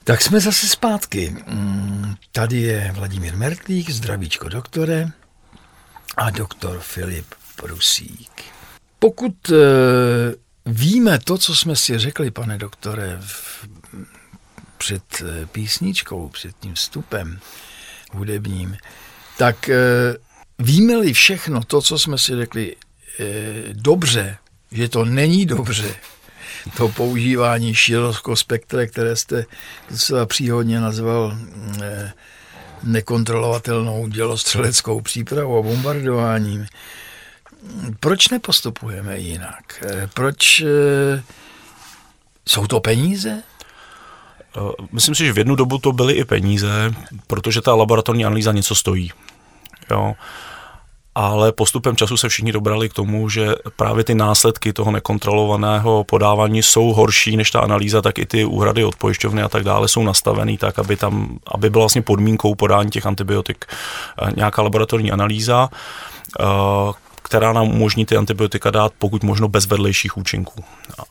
Tak jsme zase zpátky. Tady je Vladimír Mertlík, zdravíčko doktore, a doktor Filip Prusík. Pokud víme to, co jsme si řekli, pane doktore, před písničkou, před tím vstupem hudebním, tak víme-li všechno to, co jsme si řekli dobře, že to není dobře, to používání širokého spektra, které jste docela příhodně nazval nekontrolovatelnou dělostřeleckou přípravou a bombardováním. Proč nepostupujeme jinak? Proč jsou to peníze? Myslím si, že v jednu dobu to byly i peníze, protože ta laboratorní analýza něco stojí. Jo. Ale postupem času se všichni dobrali k tomu, že právě ty následky toho nekontrolovaného podávání jsou horší než ta analýza, tak i ty úhrady od pojišťovny a tak dále jsou nastavený tak, aby byla vlastně podmínkou podání těch antibiotik nějaká laboratorní analýza, která nám umožní ty antibiotika dát pokud možno bez vedlejších účinků.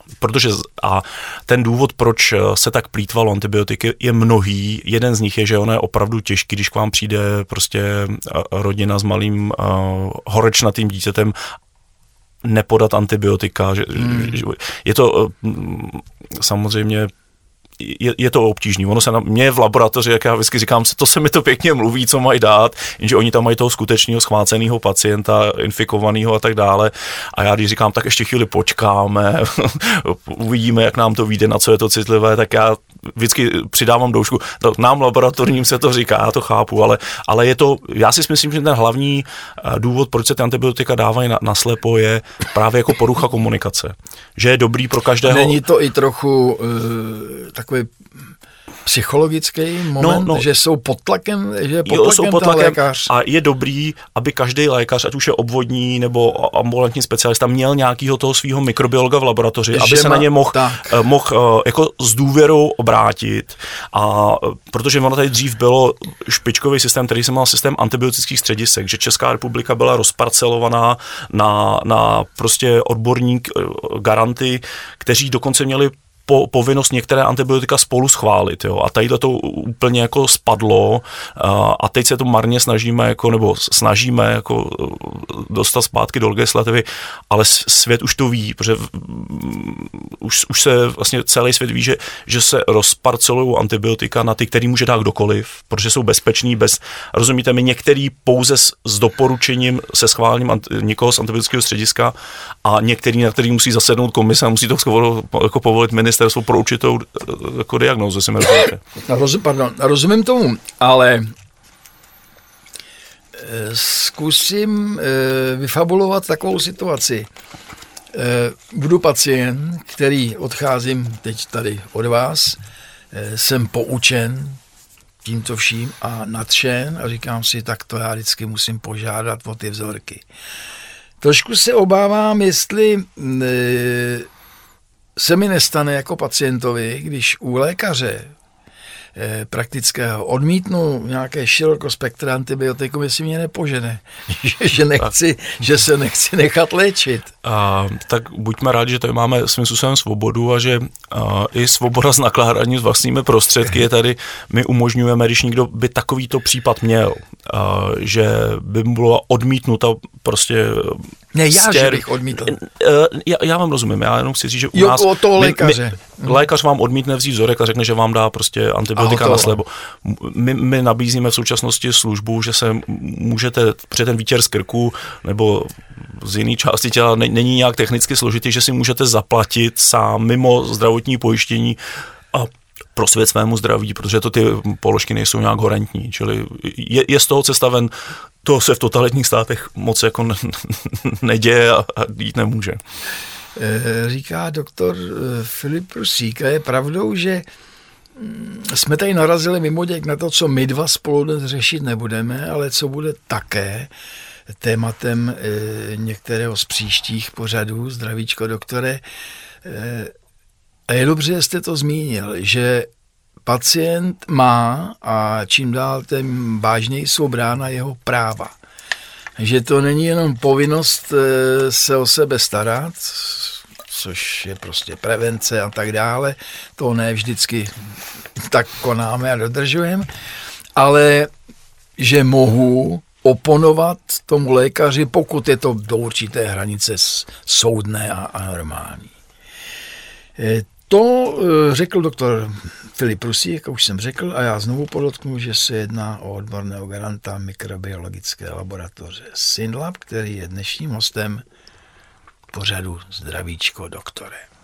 A ten důvod, proč se tak plýtvalo antibiotiky, je mnohý. Jeden z nich je, že ono je opravdu těžký, když k vám přijde prostě rodina s malým horečnatým dítětem, nepodat antibiotika. Je to samozřejmě je to obtížný. Ono se na mě v laboratoři, jak já vždycky říkám, to se mi to pěkně mluví, co mají dát, jenže oni tam mají toho skutečného schváceného pacienta, infikovaného a tak dále. A já když říkám, tak ještě chvíli počkáme, uvidíme, jak nám to vyjde, na co je to citlivé, tak já vždycky přidávám doušku. Nám laboratorním se to říká, já to chápu, ale je to, já si myslím, že ten hlavní důvod, proč se ty antibiotika dávají na slepo, je právě jako porucha komunikace. Že je dobrý pro každého. Není to i trochu takový psychologický moment, že jsou pod tlakem, jsou pod tlakem lékař. A je dobrý, aby každý lékař, ať už je obvodní nebo ambulantní specialista, měl nějakého toho svého mikrobiologa v laboratoři, aby se na ně mohl jako s důvěrou obrátit. A protože ono tady dřív bylo špičkový systém, který se mal systém antibiotických středisek, že Česká republika byla rozparcelovaná na prostě odborník, garanty, kteří dokonce měli povinnost některé antibiotika spolu schválit. Jo? A tadyhle to úplně jako spadlo a teď se to marně snažíme dostat zpátky do legislativy, ale svět už to ví, protože už se vlastně celý svět ví, že se rozparcelují antibiotika na ty, který může dát kdokoliv, protože jsou bezpeční, rozumíte mi, některý pouze s doporučením, se schválením někoho z antibiotického střediska a některý, na který musí zasednout komise a musí to jako povolit ministerstvo pro určitou jako diagnózu, si mi rozumíte. Rozumím tomu, ale zkusím vyfabulovat takovou situaci. Budu pacient, který odcházím teď tady od vás, jsem poučen tímto vším a nadšen a říkám si, tak to já vždycky musím požádat o ty vzorky. Trošku se obávám, jestli se mi nestane jako pacientovi, když u lékaře praktického odmítnu nějaké širokospektra antibiotikum, jestli mě nepožene, že se nechci nechat léčit. Tak buďme rádi, že tady máme svým způsobem svobodu a že i svoboda z nakládání s vlastními prostředky je tady, my umožňujeme, když někdo by takovýto případ měl, že by mu bylo odmítnuta prostě že bych odmítl. Já vám rozumím, já jenom chci říct, že u nás lékař vám odmítne vzít vzorek a řekne, že vám dá prostě antibiotika na slebo. My nabízíme v současnosti službu, že se můžete, protože ten výtěr z krku nebo z jiné části těla není nějak technicky složitý, že si můžete zaplatit sám mimo zdravotní pojištění a prosvět svému zdraví, protože to ty položky nejsou nějak horentní, čili je z toho cesta ven. To se v totalitních státech moc jako neděje a jít nemůže. Říká doktor Filip Prusík. A je pravdou, že jsme tady narazili mimoděk na to, co my dva spolu dnes řešit nebudeme, ale co bude také tématem některého z příštích pořadů. Zdravíčko, doktore. A je dobře, že jste to zmínil, že pacient má a čím dál tím vážněji jsou brána jeho práva. Že to není jenom povinnost se o sebe starat, což je prostě prevence a tak dále, to ne vždycky tak konáme a dodržujeme, ale že mohu oponovat tomu lékaři, pokud je to do určité hranice soudné a normální. To řekl doktor Filip Prusík, jak už jsem řekl, a já znovu podotknu, že se jedná o odborného garanta mikrobiologické laboratoře SYNLAB, který je dnešním hostem pořadu Zdravíčko, doktore.